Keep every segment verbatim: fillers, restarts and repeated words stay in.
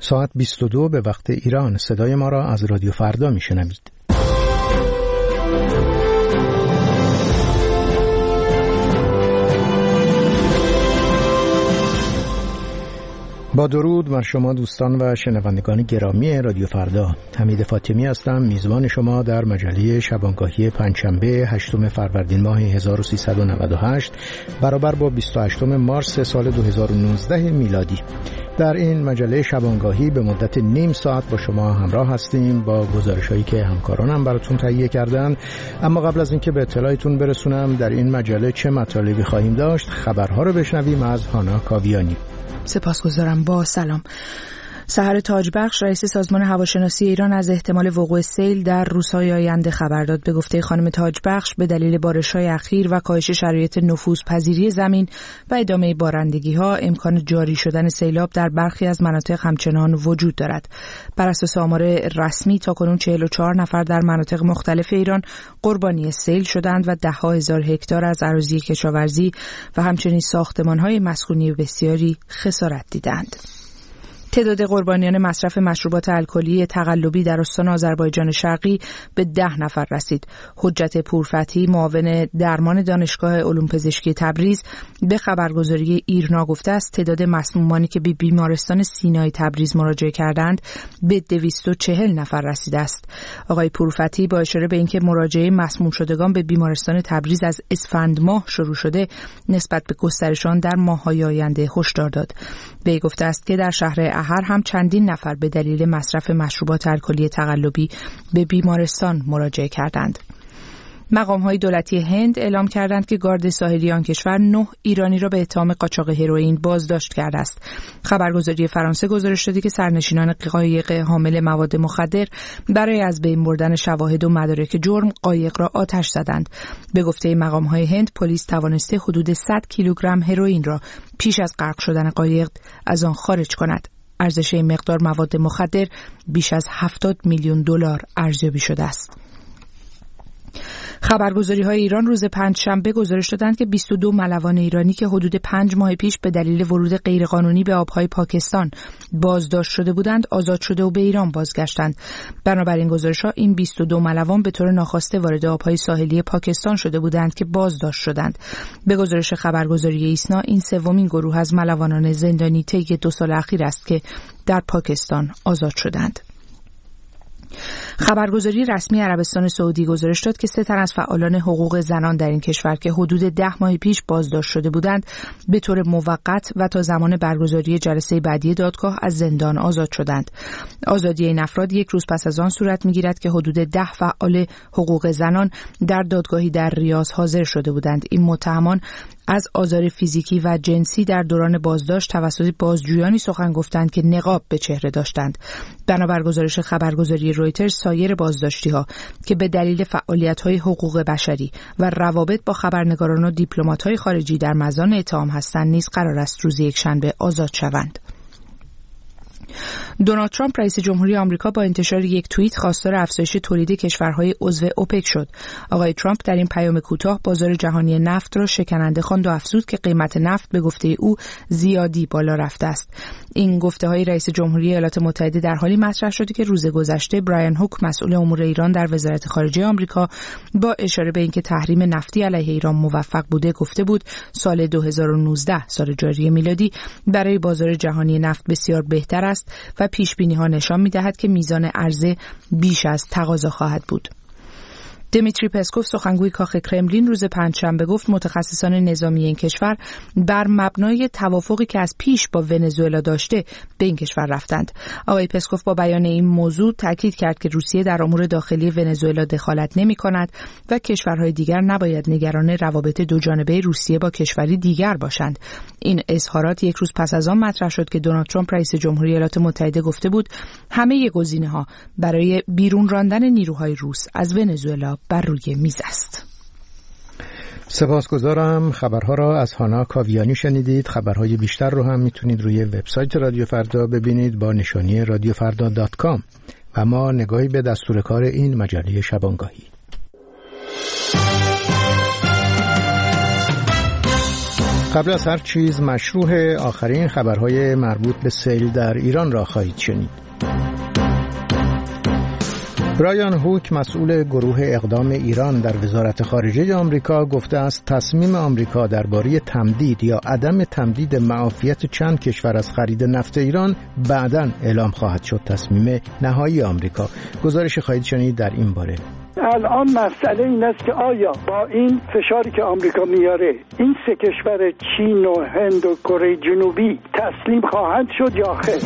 ساعت بیست و دو به وقت ایران. صدای ما را از رادیو فردا میشنوید. با درود بر شما دوستان و شنوندگان گرامی رادیو فردا، حمید فاطمی هستم، میزبان شما در مجله شبانگاهی پنجشنبه هشتم فروردین ماه هزار و سیصد و نود و هشت برابر با بیست و هشتم مارس سال دو هزار و نوزده میلادی. در این مجله شبانگاهی به مدت نیم ساعت با شما همراه هستیم با گزارش‌هایی که همکارانم براتون تهیه کردن. اما قبل از اینکه به اطلاعتون برسونم در این مجله چه مطالبی خواهیم داشت، خبرها رو بشنویم از هانا کاویانی. سپاسگزارم. با سلام. سحر تاجبخش رئیس سازمان هواشناسی ایران از احتمال وقوع سیل در روزهای آینده خبر داد. به گفته خانم تاجبخش به دلیل بارش‌های اخیر و کاهش شرایط نفوذپذیری زمین و ادامه بارندگی‌ها امکان جاری شدن سیلاب در برخی از مناطق همچنان وجود دارد. بر اساس آمار رسمی تاکنون چهل و چهار نفر در مناطق مختلف ایران قربانی سیل شدند و ده‌ها هزار هکتار از اراضی کشاورزی و همچنین ساختمان‌های مسکونی بسیاری خسارت دیدند. تعداد قربانیان مصرف مشروبات الکلی تقلبی در استان آذربایجان شرقی به ده نفر رسید. حجت پورفتحی معاون درمان دانشگاه علوم پزشکی تبریز به خبرگزاری ایرنا گفته است تعداد مسمومانی که به بیمارستان سینای تبریز مراجعه کردند به دویست و چهل نفر رسیده است. آقای پورفتحی با اشاره به اینکه مراجعه مسموم شدگان به بیمارستان تبریز از اسفند ماه شروع شده، نسبت به گسترش آن در ماه‌های آینده هشدار داد. وی گفته است که در شهر احر هم چندین نفر به دلیل مصرف مشروبات الکلی تقلبی به بیمارستان مراجعه کردند. مقام‌های دولتی هند اعلام کردند که گارد ساحلی آن کشور نه ایرانی را به اتهام قاچاق هروئین بازداشت کرده است. خبرگزاری فرانسه گزارش داده که سرنشینان قایق حامل مواد مخدر برای از بین بردن شواهد و مدارک جرم قایق را آتش زدند. به گفته مقام‌های هند، پلیس توانسته حدود صد کیلوگرم هروئین را پیش از غرق شدن قایق از آن خارج کند. ارزش این مقدار مواد مخدر بیش از هفتاد میلیون دلار ارزیابی شده است. خبرگزاری‌های ایران روز پنجشنبه گزارش دادند که بیست و دو ملوان ایرانی که حدود پنج ماه پیش به دلیل ورود غیرقانونی به آب‌های پاکستان بازداشت شده بودند آزاد شده و به ایران بازگشتند. بنابراین گزارش‌ها این بیست و دو ملوان به طور ناخواسته وارد آب‌های ساحلی پاکستان شده بودند که بازداشت شدند. به گزارش خبرگزاری ایسنا این سومین گروه از ملوانان زندانی طی دو سال اخیر است که در پاکستان آزاد شدند. خبرگزاری رسمی عربستان سعودی گزارش داد که سه تن از فعالان حقوق زنان در این کشور که حدود ده ماه پیش بازداشت شده بودند به طور موقت و تا زمان برگزاری جلسه بعدی دادگاه از زندان آزاد شدند. آزادی این افراد یک روز پس از آن صورت می‌گیرد که حدود ده فعال حقوق زنان در دادگاهی در ریاض حاضر شده بودند. این متهمان از آزار فیزیکی و جنسی در دوران بازداشت توسط بازجویانی سخن گفتند که نقاب به چهره داشتند. بنابر گزارش خبرگزاری رویترز، سایر بازداشتی‌ها که به دلیل فعالیت‌های حقوق بشری و روابط با خبرنگاران و دیپلمات‌های خارجی در مزان اتهام هستند نیز قرار است روز یکشنبه آزاد شوند. دونالد ترامپ رئیس جمهوری آمریکا با انتشار یک توییت خواستار افزایش تولید کشورهای عضو اوپک شد. آقای ترامپ در این پیام کوتاه بازار جهانی نفت را شکننده خواند و افزود که قیمت نفت به گفته او زیادی بالا رفته است. این گفته‌های رئیس جمهوری ایالات متحده در حالی مطرح شده که روز گذشته برایان هوک مسئول امور ایران در وزارت خارجه آمریکا با اشاره به اینکه تحریم نفتی علیه ایران موفق بوده گفته بود سال دو هزار و نوزده سال جاری میلادی برای بازار جهانی نفت بسیار بهتر است و پیش‌بینی‌ها نشان می‌دهد که میزان عرضه بیش از تقاضا خواهد بود. دمیتری پسکوف سخنگوی کاخ کرملین روز پنجشنبه گفت متخصصان نظامی این کشور بر مبنای توافقی که از پیش با ونزوئلا داشته به این کشور رفتند. آقای پسکوف با بیان این موضوع تاکید کرد که روسیه در امور داخلی ونزوئلا دخالت نمی‌کند و کشورهای دیگر نباید نگران روابط دوجانبه روسیه با کشوری دیگر باشند. این اظهارات یک روز پس از آن مطرح شد که دونالد ترامپ رئیس جمهوری ایالات متحده گفته بود همه گزینه‌ها برای بیرون راندن نیروهای روس از ونزوئلا بر روی میز است. سپاسگزارم. خبرها را از هانا کاویانی شنیدید. خبرهای بیشتر رو هم میتونید روی وبسایت رادیو فردا ببینید با نشانی رادیو فردا دات کام. و ما نگاهی به دستور کار این مجله شبانگاهی. قبل از هر چیز مشروع آخرین خبرهای مربوط به سیل در ایران را خواهید شنید. برایان هوک مسئول گروه اقدام ایران در وزارت خارجه آمریکا گفته است تصمیم آمریکا درباره تمدید یا عدم تمدید معافیت چند کشور از خرید نفت ایران بعداً اعلام خواهد شد. تصمیم نهایی آمریکا. گزارش خواهید شنید در این باره. الان مسئله این است که آیا با این فشاری که آمریکا میاره این سه کشور چین و هند و کره جنوبی تسلیم خواهند شد یا خیر؟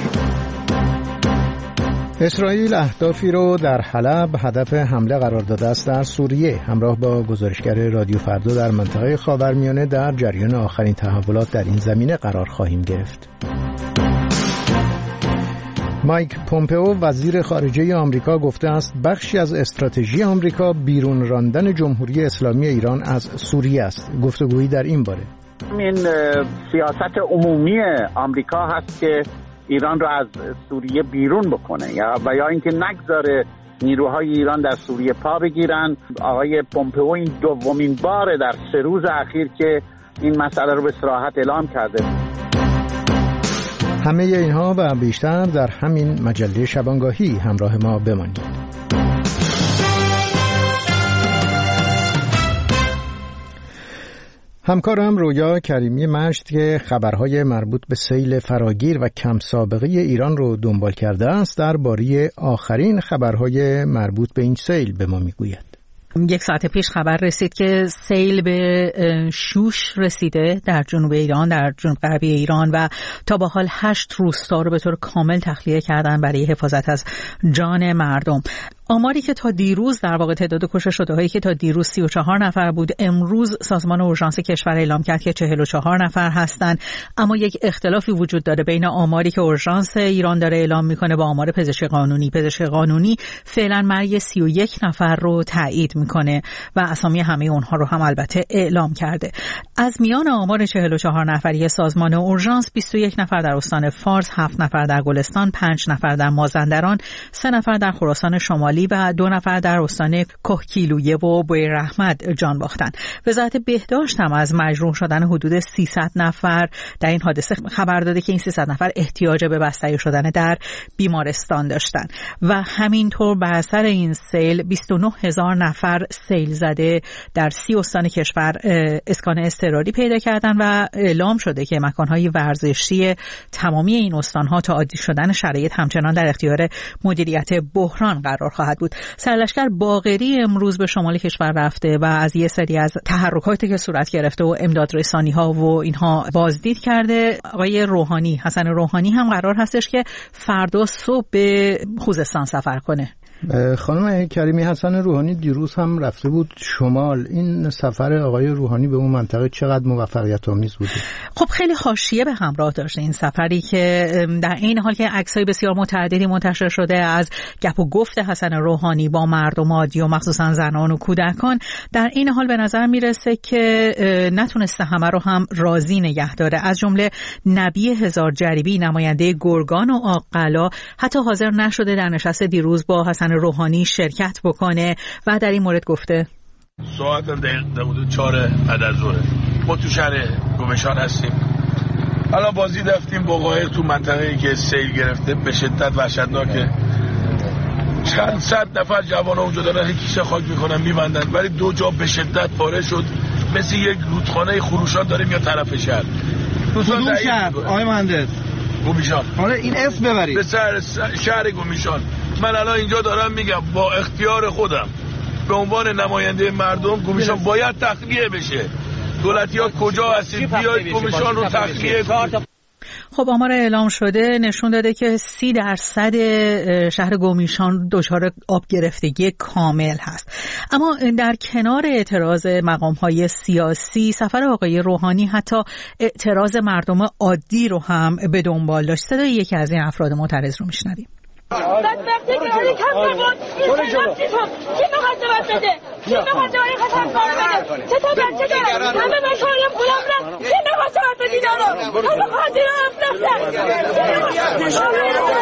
اسرائیل اهدافی رو در حلب هدف حمله قرار داده است در سوریه. همراه با گزارشگر رادیو فردا در منطقه خاورمیانه در جریان آخرین تحولات در این زمینه قرار خواهیم گرفت. مایک پومپئو وزیر خارجه آمریکا گفته است بخشی از استراتژی آمریکا بیرون راندن جمهوری اسلامی ایران از سوریه است. گفتگویی در این باره. این سیاست عمومی آمریکا هست که ایران را از سوریه بیرون بکنه یا و یا اینکه نگذاره نیروهای ایران در سوریه پا بگیرن. آقای پومپئو این دومین باره در سه روز اخیر که این مسئله رو به صراحت اعلام کرده. همه اینها و بیشتر در همین مجله شبانگاهی. همراه ما بمانید. همکارم رویا کریمی مشت که خبرهای مربوط به سیل فراگیر و کم سابقه ایران رو دنبال کرده است درباره آخرین خبرهای مربوط به این سیل به ما میگوید. یک ساعت پیش خبر رسید که سیل به شوش رسیده در جنوب ایران، در جنوب غربی ایران و تا به حال هشت روستا رو به طور کامل تخلیه کردن برای حفاظت از جان مردم. آماری که تا دیروز در واقع تعداد کشته شده هایی که تا دیروز سی و چهار نفر بود، امروز سازمان اورژانس کشور اعلام کرد که چهل و چهار نفر هستند. اما یک اختلافی وجود داره بین آماری که اورژانس ایران داره اعلام میکنه با آمار پزشک قانونی. پزشک قانونی فعلا مرگ سی و یک نفر رو تایید میکنه و اسامی همه اونها رو هم البته اعلام کرده. از میان آمار چهل و چهار نفری سازمان اورژانس بیست و یک نفر در استان فارس، هفت نفر در گلستان، پنج نفر در مازندران، سه نفر در خراسان شمالی و دو نفر در استان کهگیلویه و بویراحمد جان باختند. وزارت بهداشت هم از مجروح شدن حدود سیصد نفر در این حادثه خبر داده که این سیصد نفر احتیاج به بستری شدن در بیمارستان داشتن و همینطور بر اثر این سیل بیست و نه هزار نفر سیل زده در سی استان کشور اسکان اضطراری پیدا کردن و اعلام شده که مکانهای ورزشی تمامی این استانها تا عادی شدن شرایط همچنان در اختیار مدیریت بحران قرار خواهد بود. سرلشکر باقری امروز به شمال کشور رفته و از یه سری از تحرکاتی که صورت گرفته و امدادرسانی ها و اینها بازدید کرده. آقای روحانی، حسن روحانی هم قرار هستش که فردا صبح به خوزستان سفر کنه. خانم کریمی، حسن روحانی دیروز هم رفته بود شمال. این سفر آقای روحانی به اون منطقه چقدر موفقیت آمیز بوده؟ خب خیلی حاشیه به همراه داشته این سفری که در این حال که عکسای بسیار متعددی منتشر شده از گپ و گفت حسن روحانی با مردم عادی و مخصوصا زنان و کودکان، در این حال به نظر میرسه که نتونسته همه رو هم راضی نگه داره. از جمله نبی هزار جریبی، نماینده گرگان و آقلا، حتی حاضر نشده در نشست دیروز با حسن روحانی شرکت بکنه و در این مورد گفته ساعت دقیقه چهار بعد از ظهر ما تو شهر گمشان هستیم. الان بازی رفتیم با قایق تو منطقه‌ای که سیل گرفته به شدت وحشتناکه. چند صد نفر جوان اونجا دارن کیسه خاک میکنن میبندن، ولی دو جا به شدت پاره شد، مثل یک رودخانه خروشان داره میاد طرف شهر. کدوم شهر آقای مهندس؟ گمیشان. حالا این اسم ببرید. به شهر شهر گمیشان. من الان اینجا دارم میگم با اختیار خودم به عنوان نماینده مردم گمیشان باید تخلیه بشه. دولتی‌ها کجا هستید؟ بیاید گمیشان رو تخلیه کنید. خب آمار اعلام شده نشون داده که سی درصد شهر گمیشان دچار آب گرفتگی کامل هست. اما در کنار اعتراض مقام‌های سیاسی، سفر آقای روحانی حتی اعتراض مردم عادی رو هم به دنبال داشت. صدای یکی از این افراد معترض رو میشنویم. بدبختی که آلی کم نبود این سیلاب چی تو کی میخواد جواب بده کی میخواد جواب خطر کار بده چه تا بچه دارم همه بشایم پولم رفت کی میخواد جواب بدید آلو همه خاطر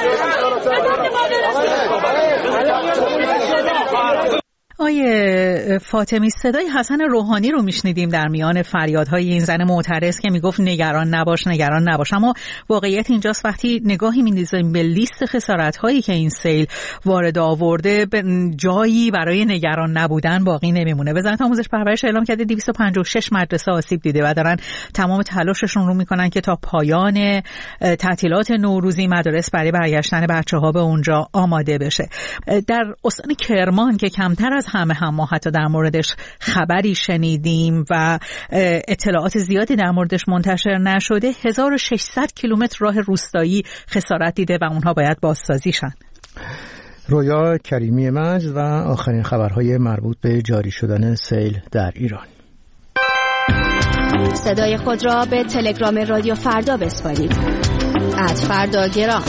افنفته آیه فاطمی، صدای حسن روحانی رو میشنیدیم در میان فریادهای این زن معترض که میگفت نگران نباش نگران نباش، اما واقعیت اینجاست وقتی نگاهی میندازیم به لیست خسارت‌هایی که این سیل وارد آورده، جایی برای نگران نبودن باقی نمیمونه. وزارت آموزش پرورش اعلام کرده دویست و پنجاه و شش مدرسه آسیب دیده و دارن تمام تلاششون رو میکنن که تا پایان تعطیلات نوروزی مدارس برای برگشتن بچه‌ها به اونجا آماده بشه. در استان کرمان که کمتر از همه هم ما حتی در موردش خبری شنیدیم و اطلاعات زیادی در موردش منتشر نشده، هزار و ششصد کیلومتر راه روستایی خسارت دیده و اونها باید بازسازی شن. رویا کریمی مجد و آخرین خبرهای مربوط به جاری شدن سیل در ایران. صدای خود را به تلگرام رادیو فردا بسپارید. ات فردا گرام.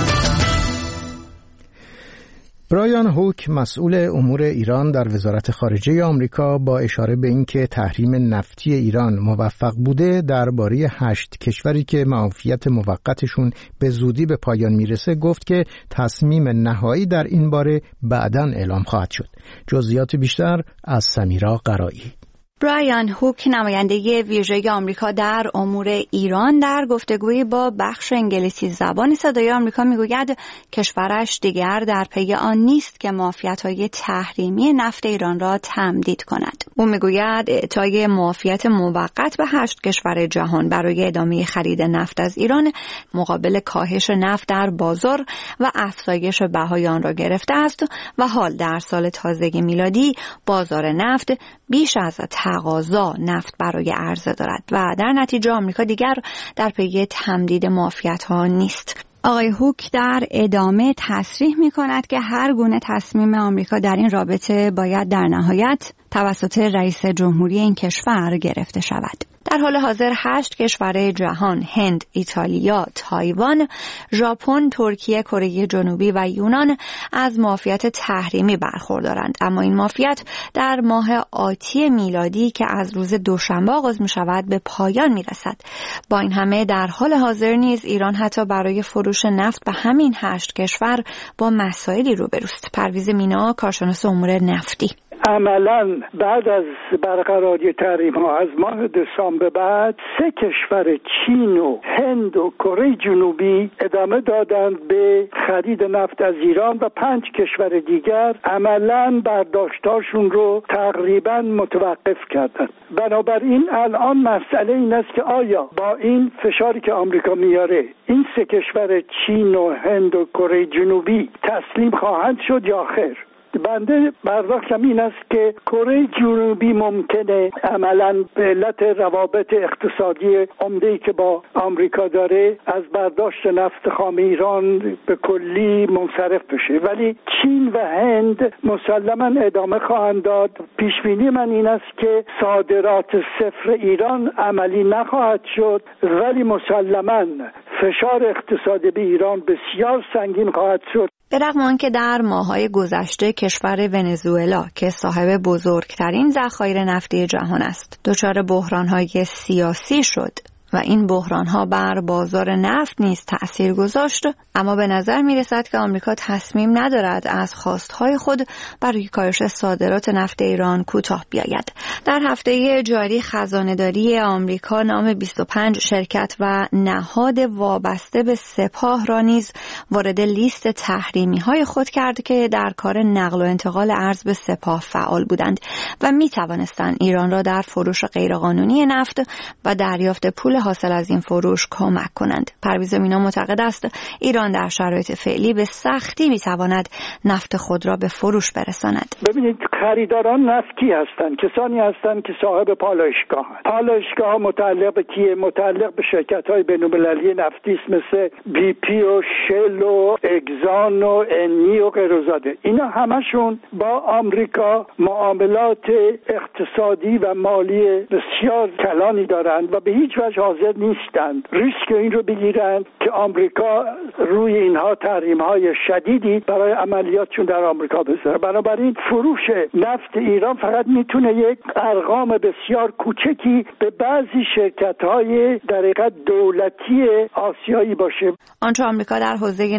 برایان هوک مسئول امور ایران در وزارت خارجه آمریکا با اشاره به اینکه تحریم نفتی ایران موفق بوده درباره هشت کشوری که معافیت موقتشون به زودی به پایان میرسه گفت که تصمیم نهایی در این باره بعداً اعلام خواهد شد. جزئیات بیشتر از سمیرا قرایی. برایان هوک نماینده ویژه آمریکا در امور ایران در گفتگویی با بخش انگلیسی زبان صدای آمریکا میگوید کشورش دیگر در پی آن نیست که معافیت‌های تحریمی نفت ایران را تمدید کند. او میگوید اعطای معافیت موقت به هشت کشور جهان برای ادامه خرید نفت از ایران مقابل کاهش نفت در بازار و افزایش بهای آن را گرفته است و حال در سال تازه میلادی بازار نفت بیش از تقاضا نفت برای عرضه دارد و در نتیجه آمریکا دیگر در پی تمدید معافیت‌ها نیست. آقای هوک در ادامه تصریح می‌کند که هر گونه تصمیم آمریکا در این رابطه باید در نهایت توسط رئیس جمهوری این کشور گرفته شود. در حال حاضر هشت کشور جهان، هند، ایتالیا، تایوان، ژاپن، ترکیه، کره جنوبی و یونان از معافیت تحریمی برخوردارند، اما این معافیت در ماه آتی میلادی که از روز دوشنبه آغاز می شود به پایان می رسد. با این همه در حال حاضر نیز ایران حتی برای فروش نفت به همین هشت کشور با مسائلی روبروست. پرویز مینا، کارشناس امور نفتی: عملاً بعد از برقراری تحریم ها از ماه دسامبر بعد سه کشور چین و هند و کره جنوبی ادامه دادند به خرید نفت از ایران و پنج کشور دیگر عملاً برداشتاشون رو تقریباً متوقف کردند. بنابراین الان مسئله این است که آیا با این فشاری که آمریکا میاره این سه کشور چین و هند و کره جنوبی تسلیم خواهند شد یا خیر؟ بنده برداشتم این است که کره جنوبی ممکنه عملاً به علت روابط اقتصادی عمده‌ای که با آمریکا داره از برداشت نفت خام ایران به کلی منصرف بشه، ولی چین و هند مسلماً ادامه خواهند داد. پیش بینی من این است که صادرات صفر ایران عملی نخواهد شد، ولی مسلماً فشار اقتصادی به ایران بسیار سنگین خواهد شد. به رغم آنکه در ماه‌های گذشته کشور ونزوئلا که صاحب بزرگترین ذخایر نفتی جهان است دچار بحران‌های سیاسی شد و این بحران‌ها بر بازار نفت نیز تأثیر گذاشت، اما به نظر می‌رسد که آمریکا تصمیم ندارد از خواستهای خود برای کاهش صادرات نفت ایران کوتاه بیاید. در هفته جاری خزانه‌داری آمریکا نام بیست و پنج شرکت و نهاد وابسته به سپاه را نیز وارد لیست تحریمی‌های خود کرد که در کار نقل و انتقال ارز به سپاه فعال بودند و می‌توانستند ایران را در فروش غیرقانونی نفت و دریافت پول حاصل از این فروش کمک کنند. پرویز مینا معتقد است ایران در شرایط فعلی به سختی میتواند نفت خود را به فروش برساند. ببینید، خریداران نفت کی هستند؟ کسانی هستند که صاحب پالایشگاه هستند. پالایشگاه متعلق به کیه؟ متعلق به شرکت‌های بین‌المللی نفتی مثل بی پی و شل و اگزان و انی و غیرزاده. اینا همشون با آمریکا معاملات اقتصادی و مالی بسیار کلانی دارند و به هیچ وجه حاضر نیستند ریسک این رو بگیرند که آمریکا روی اینها تحریم‌های شدیدی برای عملیاتشون در آمریکا بذاره. بنابراین فروش نفت ایران فقط میتونه یک ارقام بسیار کوچکی به بعضی شرکت‌های در حقیقت دولتی آسیایی باشه. آنچه آمریکا در حوزه نفت و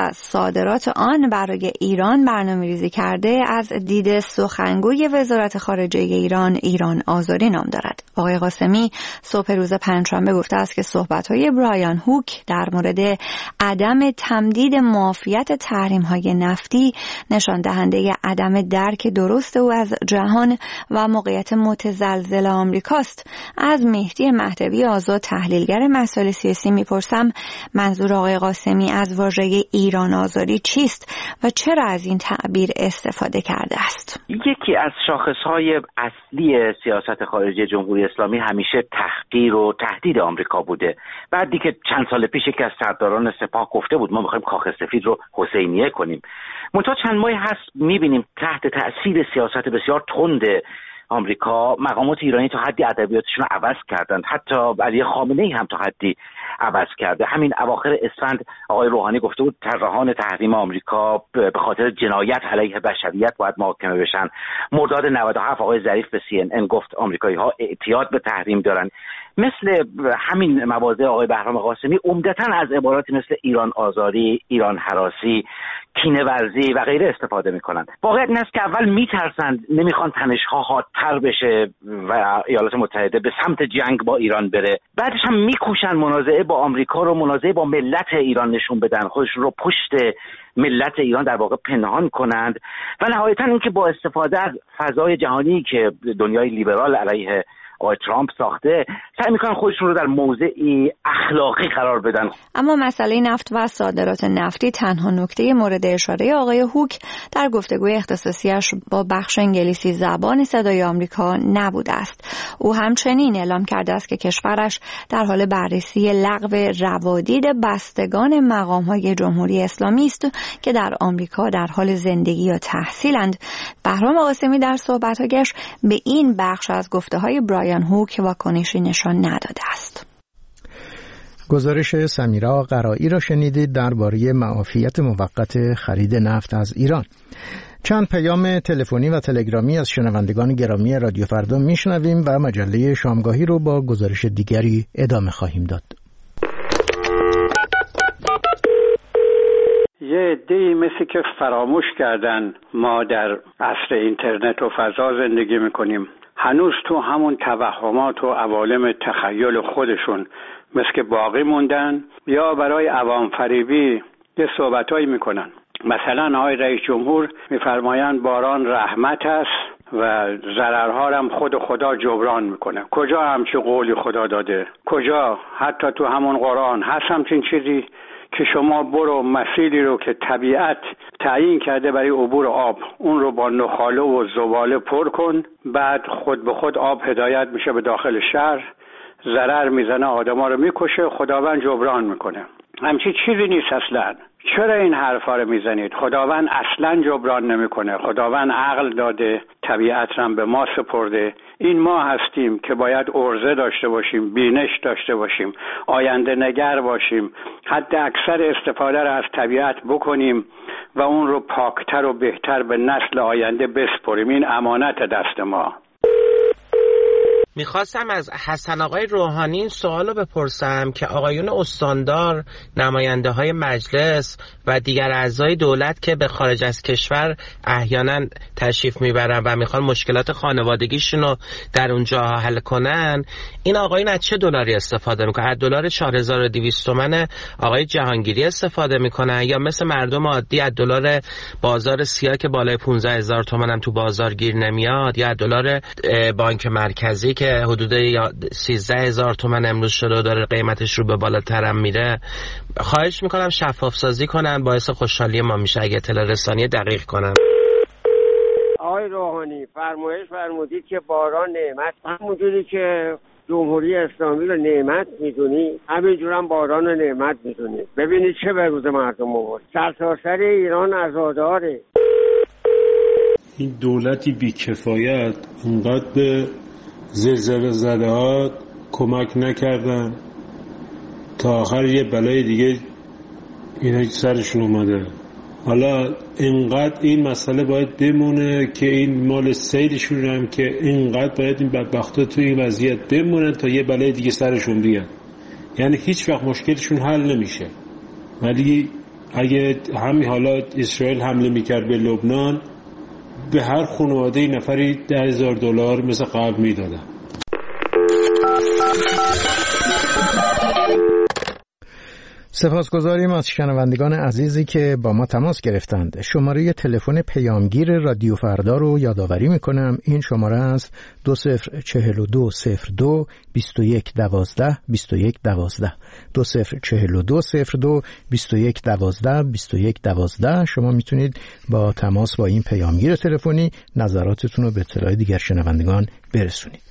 و صادرات آن برای ایران برنامه‌ریزی کرده از دید سخنگوی وزارت خارجه ایران ایران آزاری نام دارد. آقای قاسمی صبح روز پنجشنبه گفته است که صحبت‌های برایان هوک در مورد عدم تمدید معافیت تحریم‌های نفتی نشان دهنده عدم درک درست او از جهان و موقعیت متزلزل آمریکاست. از مهدی مهدوی آزاد تحلیلگر مسائل سیاسی میپرسم منظور آقای قاسمی از واژه ایران آزاری چیست و چرا از این تعبیر استفاده کرده است؟ یکی از شاخص‌های اصلی سیاست خارجی جمهوری اسلامی همیشه تحقیر و تهدید آمریکا بوده. بعدی که چند سال پیش یکی از سرداران سپاه گفته بود ما می‌خوایم کاخ سفید رو حسینیه کنیم. منتها چند ماهی هست می‌بینیم تحت تأثیر سیاست بسیار تند آمریکا مقامات ایرانی تا حدی ادبیاتشون رو عوض کردند. حتی علی خامنه‌ای هم تا حدی عوض کرده. همین اواخر اسفند آقای روحانی گفته بود طراحان تحریم آمریکا به خاطر جنایت علیه بشریت باید محاکمه بشن. مرداد نود و هفت آقای ظریف به سی ان ان گفت آمریکایی‌ها اعتیاد به تحریم دارن. مثل همین مواضع آقای بهرام قاسمی عمدتاً از عباراتی مثل ایران آزاری، ایران هراسی، کینه ورزی و غیره استفاده میکنن. واقعیت این است که اول میترسند، نمیخوان تنش‌ها حادتر بشه و ایالات متحده به سمت جنگ با ایران بره. بعدش هم میکوشن منازعه با آمریکا رو منازعه با ملت ایران نشون بدن، خودشون رو پشت ملت ایران در واقع پنهان کنند و نهایتاً اینکه با استفاده از فضای جهانی که دنیای لیبرال علیه آقای ترامپ ساخته سعی میکنن خودشون رو در موضعی اخلاقی قرار بدن. اما مسئله نفت و صادرات نفتی تنها نکته مورد اشاره آقای هوک در گفتگوی اختصاصیش با بخش انگلیسی زبان صدای آمریکا نبوده است. او همچنین اعلام کرده است که کشورش در حال بررسی لغو روادید بستگان مقام‌های جمهوری اسلامی است که در آمریکا در حال زندگی یا تحصیلند. بهرام قاسمی در صحبت‌هایش به این بخش از گفته‌های برایان هوک واکنشی نشان نداده است. گزارش سمیرا قرایی را شنیدید درباره معافیت موقت خرید نفت از ایران. چند پیام تلفنی و تلگرامی از شنوندگان گرامی رادیو فردا میشنویم و مجله شامگاهی رو با گزارش دیگری ادامه خواهیم داد. یه عده‌ای مثل که فراموش کردن ما در عصر اینترنت و فضا زندگی میکنیم، هنوز تو همون توهمات و عوالم تخیل خودشون مثل که باقی موندن یا برای عوام فریبی یه صحبتایی میکنن. مثلا آقای رئیس جمهور میفرمایند باران رحمت است و ضررها هم خود خدا جبران میکنه. کجا همچی قولی خدا داده؟ کجا حتی تو همون قرآن هست همچین چیزی که شما برو مسیری رو که طبیعت تعیین کرده برای عبور آب اون رو با نخاله و زباله پر کن، بعد خود به خود آب هدایت میشه به داخل شهر، ضرر میزنه، آدما رو میکشه، خداوند جبران میکنه. همچی چیزی نیست اصلا. چرا این حرفا رو میزنید؟ خداوند اصلا جبران نمیکنه. خداوند عقل داده، طبیعت رو به ما سپرده. این ما هستیم که باید عرضه داشته باشیم، بینش داشته باشیم، آینده نگر باشیم، حد اکثر استفاده رو از طبیعت بکنیم و اون رو پاکتر و بهتر به نسل آینده بسپریم. این امانت دست ما. میخواستم از حسن آقای روحانی این سوال رو بپرسم که آقایون استاندار، نماینده های مجلس و دیگر اعضای دولت که به خارج از کشور احیانا تشریف میبرن و میخوان مشکلات خانوادگیشون رو در اونجا حل کنن، این آقایون از چه دلاری استفاده میکنن؟ از دلار چهار هزار و دویست تومان آقای جهانگیری استفاده میکنن یا مثل مردم عادی از دلار بازار سیاه که بالای پانزده هزار تومان هم تو بازار گیر نمیاد، یا از دلار بانک مرکزی که حدود سیزده هزار تومان امروز شده و داره قیمتش رو به بالاتر هم میره؟ خواهش میکنم شفاف سازی کنن، باعث خوشحالی ما میشه اگه اطلاع رسانی دقیق کنن. آقای روحانی فرمایش فرمودید که باران نعمت، همونجوری که جمهوری اسلامی رو نعمت میدونی همینجور هم باران رو نعمت میدونی. ببینید چه به روز مردم آورد. سرتاسر ایران عزاداره. این دولتی بیکفایت اونقدر به زلزله زده‌ها کمک نکردن تا آخر یه بلای دیگه اینا سرشون اومده. حالا اینقدر این مسئله باید بمونه که این مال سیلشون هم که اینقدر باید این بدبختا تو این وضعیت بمونن تا یه بلای دیگه سرشون بیاد. یعنی هیچ وقت مشکلشون حل نمیشه ولی اگه همین حالا اسرائیل حمله میکرد به لبنان، به هر خانواده نفری ده هزار دلار مثل قبل میدادن. سپاسگزاریم از شنوندگان عزیزی که با ما تماس گرفتند. شماره تلفن پیامگیر رادیو فردا رو یادآوری میکنم. این شماره است دو صفر چهل و دو صفر دو بیست و یک دوازده بیست و یک دوازده دو صفر چهل و دو صفر دو بیست و یک دوازده بیست و یک دوازده. شما میتونید با تماس با این پیامگیر تلفنی نظراتتون رو به اطلاع دیگر شنوندگان برسونید.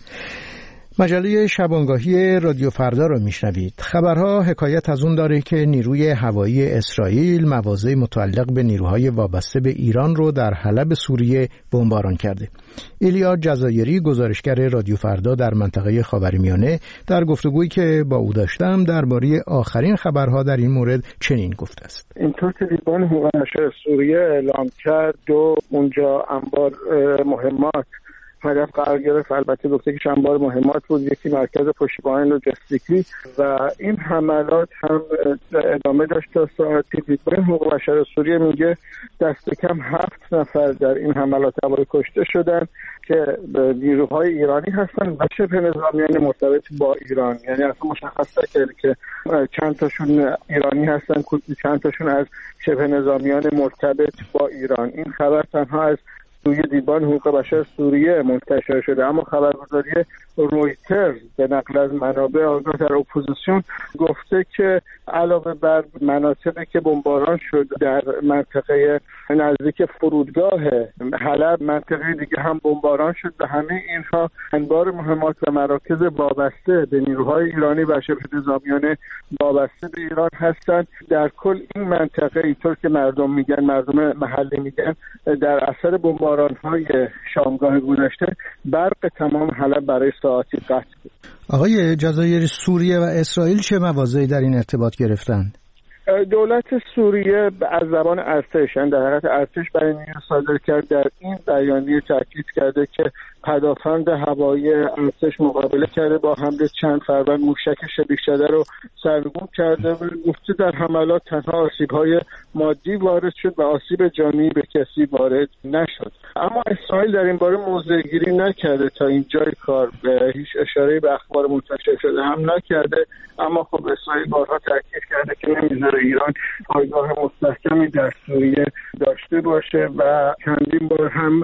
مجله شبانگاهی رادیو فردا رو میشنوید. خبرها حکایت از اون داره که نیروی هوایی اسرائیل مواضع متعلق به نیروهای وابسته به ایران رو در حلب سوریه بمباران کرده. ایلیا جزایری گزارشگر رادیو فردا در منطقه خاورمیانه در گفتگویی که با او داشتم درباره آخرین خبرها در این مورد چنین گفته است. اینطور که دیوان حقوق بشر سوریه اعلام کرد دو اونجا انبار مهمات هدف قرار گرفت. البته گفته که انبار مهمات بود، یکی مرکز پشتیبانی لوجستیکی، و این حملات هم ادامه داشت تا ساعتی. دیدبان حقوق بشر سوریه میگه دست کم هفت نفر در این حملات هوایی کشته شدن که نیروهای ایرانی هستن و شبه نظامیان مرتبط با ایران. یعنی اصلا مشخص نکرده که چند تاشون ایرانی هستن، چند تاشون از شبه نظامیان مرتبط با ایران. این خبر تنها از توی دیوان حقوق بشر سوریه منتشر شده، اما خبرگزاری رویترز به نقل از منابع آگاه در اپوزیسیون گفته که علاوه بر مناطقی که بمباران شد در منطقه نزدیک فرودگاه حلب، منطقه دیگه هم بمباران شد و همه اینها انبار مهمات و مراکز وابسته به نیروهای ایرانی و شبه نظامیان وابسته به ایران هستند. در کل این منطقه اینطور که مردم میگن، مردم محلی میگن، در اثر بمباران‌های شامگاه گذشته برق تمام حلب برای ساعتی قطع بود. آقای جزایری، سوریه و اسرائیل چه مواضعی در این ارتباط گرفتند؟ دولت سوریه از زبان ارتش، در حقیقت ارتش بیانیه صادر کرد، در این بیانیه تاکید کرده که پدافند هوایی ارتش مقابله کرده با حمله چند فروند موشک شبیه شده رو سرنگون کرده و گفته در حملات تنها آسیب‌های مادی وارد شد و آسیب جانی به کسی وارد نشد. اما اسرائیل در این باره موضع‌گیری نکرده، تا اینجای کار به هیچ اشاره‌ای به اخبار منتشر شده هم نکرده. اما خب اسرائیل بارها تاکید کرده که نمیذاره ایران پایگاه مستحکمی در سوریه داشته باشه و چندین بار هم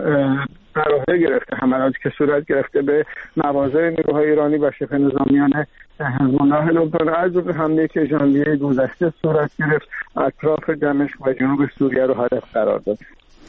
براهه گرفته حملاتی که صورت گرفته به مواضع نیروهای ایرانی و شبه نظامیان حزب الله لبنان، از جمله حمله که ژانویه گذشته صورت گرفت اطراف دمشق و جنوب سوریه رو هدف قرار داد.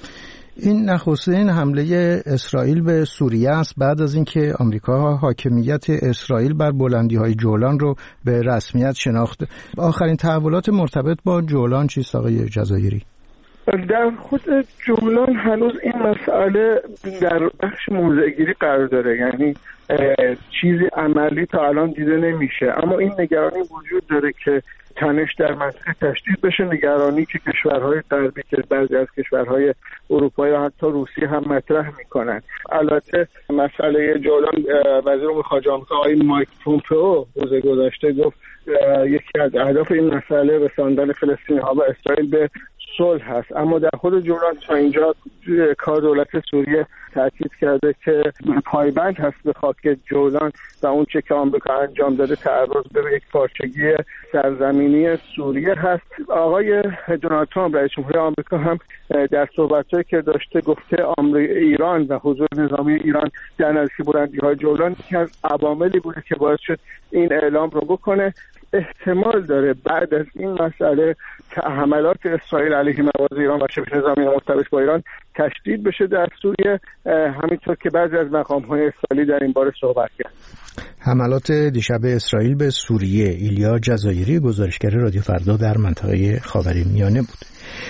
این نخستین حمله اسرائیل به سوریه است بعد از اینکه آمریکا حاکمیت اسرائیل بر بلندی‌های جولان رو به رسمیت شناخت. آخرین تحولات مرتبط با جولان چیست آقای جزایری؟ در خود جولان هنوز این مسئله در بخش موضع‌گیری قرار داره، یعنی چیزی عملی تا الان دیده نمیشه، اما این نگرانی وجود داره که تنش در منطقه تشدید بشه، نگرانی که کشورهای غربی که بعضی از کشورهای اروپایی و حتی روسیه هم مطرح میکنن. البته مسئله جولان وزیر امور خارجه آمریکا آقای مایک پومپئو روز گذشته گفت یکی از اهداف این مسئله رساندن فلسطینی‌ها و اسرائیل به صلح هست، اما در خود جولان تا اینجا کار دولت سوریه تاکید کرده که پایبند هست به خاک جولان و اون چه که آمریکا انجام داده تعرض به یک پارچگی سرزمینی سوریه هست. آقای دونالد ترامپ رئیس جمهور آمریکا هم در صحبت‌هایی که داشته گفته ایران و حضور نظامی ایران در نزدیکی بلندی‌های جولان یکی از عواملی بوده که باعث شد این اعلام رو بکنه. احتمال داره بعد از این مسئله حملات اسرائیل علیه مواضع ایران و شبه نظامیان مرتبط با ایران تشدید بشه در سوریه، همینطور که بعضی از مقام‌های اسرائیلی در این باره صحبت کردن. حملات دیشب اسرائیل به سوریه. ایلیا جزایری گزارشگر رادیو فردا در منطقه خاورمیانه بود.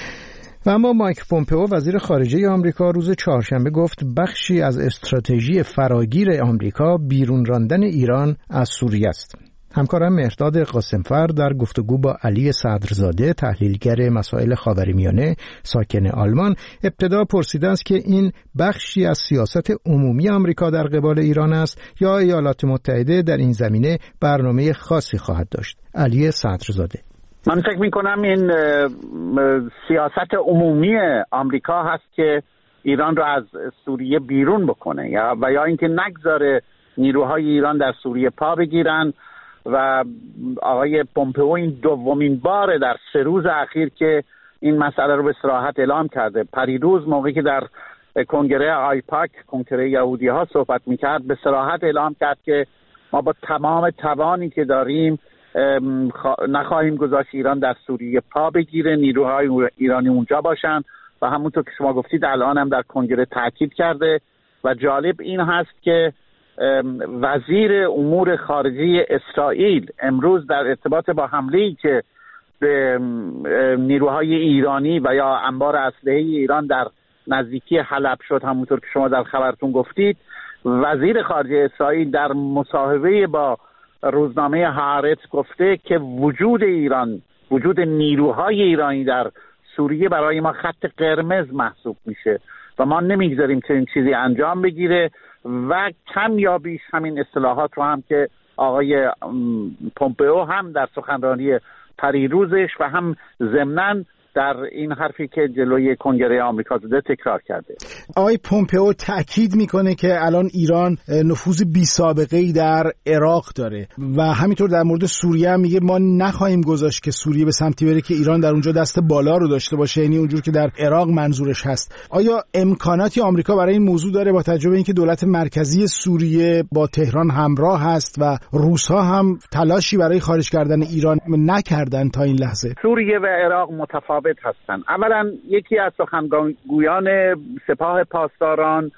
و اما مایک پومپئو وزیر خارجه آمریکا روز چهارشنبه گفت بخشی از استراتژی فراگیر آمریکا بیرون راندن ایران از سوریه است. همکارم مهرداد قاسمفر در گفتگو با علی صدرزاده تحلیلگر مسائل خاورمیانه ساکن آلمان ابتدا پرسیده است که این بخشی از سیاست عمومی آمریکا در قبال ایران است یا ایالات متحده در این زمینه برنامه خاصی خواهد داشت. علی صدرزاده: من فکر میکنم این سیاست عمومی آمریکا هست که ایران رو از سوریه بیرون بکنه یا و یا اینکه نگذاره نیروهای ایران در سوریه پا بگیرن. و آقای پومپئو این دومین باره در سه روز اخیر که این مسئله رو به صراحت اعلام کرده. پریروز موقعی که در کنگره آیپاک، کنگره یهودی ها صحبت میکرد، به صراحت اعلام کرد که ما با تمام توانی که داریم نخواهیم گذاشت ایران در سوریه پا بگیره، نیروهای ایرانی اونجا باشن و همونطور که شما گفتید الان هم در کنگره تاکید کرده. و جالب این هست که وزیر امور خارجه اسرائیل امروز در ارتباط با حمله‌ای که به نیروهای ایرانی و یا انبار اسلحه ایران در نزدیکی حلب شد، همونطور که شما در خبرتون گفتید، وزیر خارجه اسرائیل در مصاحبه با روزنامه هارتز گفته که وجود ایران، وجود نیروهای ایرانی در سوریه برای ما خط قرمز محسوب میشه و ما نمیگذاریم که این چیزی انجام بگیره. و کم یا بیش همین اصطلاحات رو هم که آقای پومپئو هم در سخنرانی پریروزش و هم ضمناً در این حرفی که جلوی کنگره آمریکا زده تکرار کرده. آقای پومپئو تأکید میکنه که الان ایران نفوذ بی سابقه ای در عراق داره و همینطور در مورد سوریه هم میگه ما نخواهیم گذاشت که سوریه به سمتی بره که ایران در اونجا دست بالا رو داشته باشه، یعنی اونجور که در عراق منظورش هست. آیا امکاناتی آمریکا برای این موضوع داره با توجه به اینکه دولت مرکزی سوریه با تهران همراه هست و روس‌ها هم تلاشی برای خارج کردن ایران نکردن تا این لحظه؟ سوریه و عراق متفاوت هستن. اولا یکی از سخنگویان سپاه پاسداران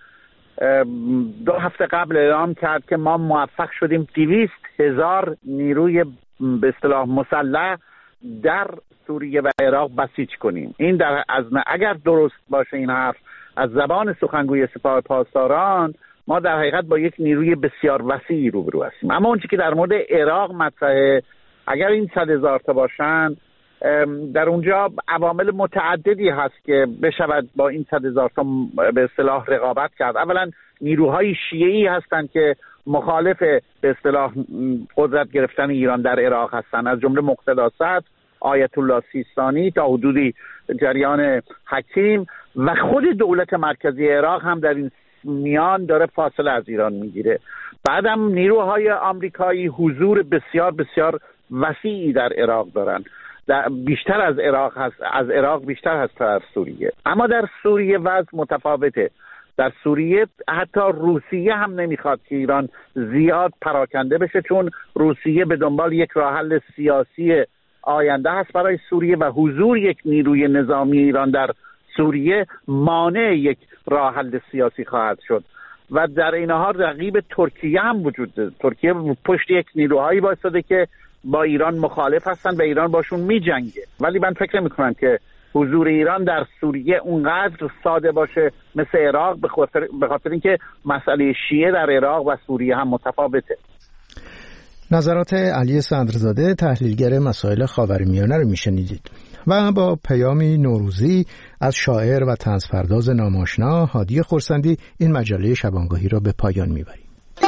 دو هفته قبل اعلام کرد که ما موفق شدیم دویست هزار نیروی به اصطلاح مسلح در سوریه و عراق بسیج کنیم. این در از اگر درست باشه این حرف از زبان سخنگوی سپاه پاسداران، ما در حقیقت با یک نیروی بسیار وسیعی روبرو هستیم. اما اون چیزی که در مورد عراق مطرحه، اگر این صد هزار تا باشن، در اونجا عوامل متعددی هست که بشود با این صد هزار تا به اصطلاح رقابت کرد. اولا نیروهای شیعی هستند که مخالف به اصطلاح قدرت گرفتن ایران در عراق هستند، از جمله مقتدا صدر، آیت الله سیستانی، تا حدودی جریان حکیم، و خود دولت مرکزی عراق هم در این میان داره فاصله از ایران میگیره. بعدم نیروهای آمریکایی حضور بسیار بسیار وسیعی در عراق دارن، بیشتر از عراق هست، از عراق بیشتر هست تا از سوریه. اما در سوریه وضع متفاوته. در سوریه حتی روسیه هم نمیخواد که ایران زیاد پراکنده بشه، چون روسیه به دنبال یک راه حل سیاسی آینده هست برای سوریه و حضور یک نیروی نظامی ایران در سوریه مانع یک راه حل سیاسی خواهد شد. و در این حال رقیب ترکیه هم وجود داره. ترکیه پشت یک نیروهایی وایساده که با ایران مخالف هستن و ایران باشون می جنگه. ولی من فکر نمی کنم که حضور ایران در سوریه اونقدر ساده باشه مثل عراق، به خاطر به خاطر اینکه مسئله شیعه در عراق و سوریه هم متفاوته. نظرات علی صدرزاده، تحلیلگر مسائل خاورمیانه رو میشنیدید. و با پیامی نوروزی از شاعر و طنزپرداز ناماشنا هادی خرسندی این مجله شبانگاهی را به پایان میبریم.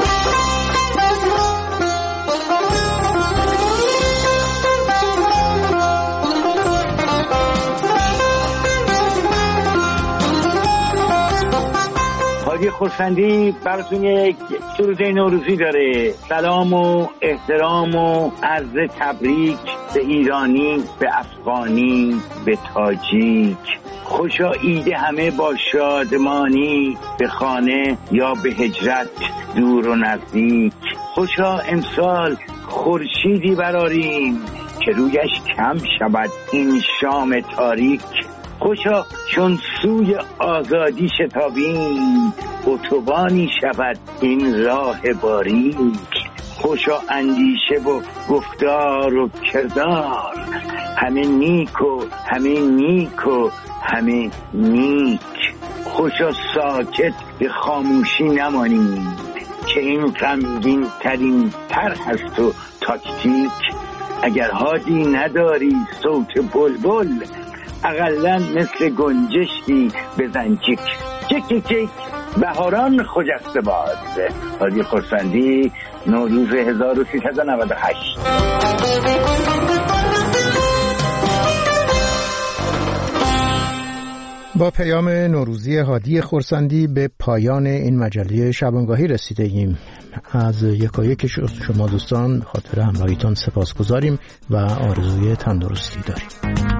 هادی خرسندی براتون یک سروده نوروزی داره. سلام و احترام و عرض تبریک به ایرانی، به افغانی، به تاجیک. خوشا عید همه با شادمانی، به خانه یا به هجرت دور و نزدیک. خوشا امسال خورشیدی براریم که رویش کم شود این شام تاریک. خوشا چون سوی آزادی شتابیم، اتوبانی شود این راه باریک. خوشا اندیشه و گفتار و کردار، همه نیک و همه نیک و همه نیک. خوشا ساکت به خاموشی نمانیم، که این غمگین ترین طرح هست و تاکتیک. اگر هادی نداری صوت بلبل، اقلا مثل گنجشتی بزن چیک چیک چیک چیک. بهاران خجسته باد. هادی خرسندی، نوروز هزار و سیصد و نود و هشت. با پیام نوروزی هادی خرسندی به پایان این مجله شبانگاهی رسیده ایم. از یکایک شما دوستان خاطر همراهیتان سپاسگزاریم و آرزوی تندرستی داریم.